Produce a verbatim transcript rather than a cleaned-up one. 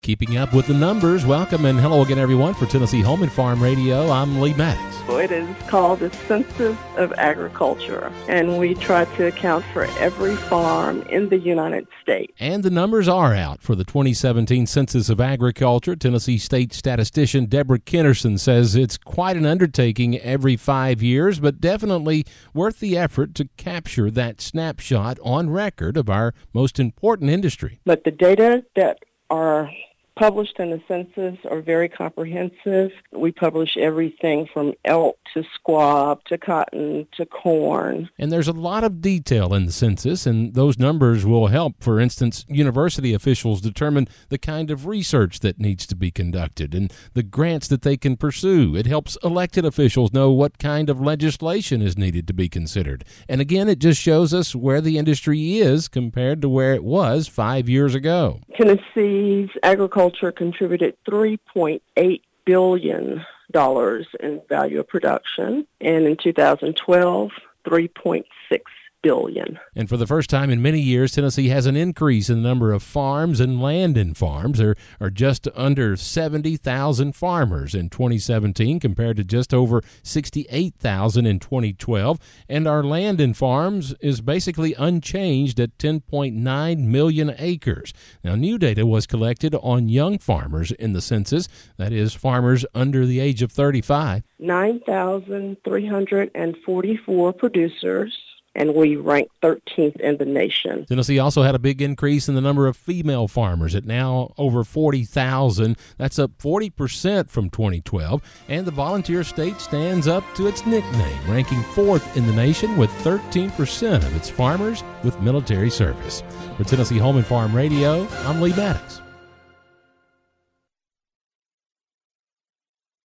Keeping up with the numbers. Welcome and hello again, everyone, for Tennessee Home and Farm Radio. I'm Lee Maddox. Well, it is called the Census of Agriculture, and we try to account for every farm in the United States. And the numbers are out for the twenty seventeen Census of Agriculture. Tennessee State statistician Deborah Kennerson says it's quite an undertaking every five years, but definitely worth the effort to capture that snapshot on record of our most important industry. But the data that are published in the census are very comprehensive. We publish everything from elk to squab to cotton to corn. And there's a lot of detail in the census, and those numbers will help, for instance, university officials determine the kind of research that needs to be conducted and the grants that they can pursue. It helps elected officials know what kind of legislation is needed to be considered. And again, it just shows us where the industry is compared to where it was five years ago. Tennessee's agriculture contributed three point eight billion dollars in value of production, and in two thousand twelve, three point six billion dollars. And for the first time in many years, Tennessee has an increase in the number of farms and land in farms. There are just under seventy thousand farmers in twenty seventeen compared to just over sixty-eight thousand in twenty twelve. And our land in farms is basically unchanged at ten point nine million acres. Now, new data was collected on young farmers in the census, that is, farmers under the age of thirty-five. nine thousand three hundred forty-four producers, and we rank thirteenth in the nation. Tennessee also had a big increase in the number of female farmers at now over forty thousand. That's up forty percent from twenty twelve. And the volunteer state stands up to its nickname, ranking fourth in the nation with thirteen percent of its farmers with military service. For Tennessee Home and Farm Radio, I'm Lee Maddox.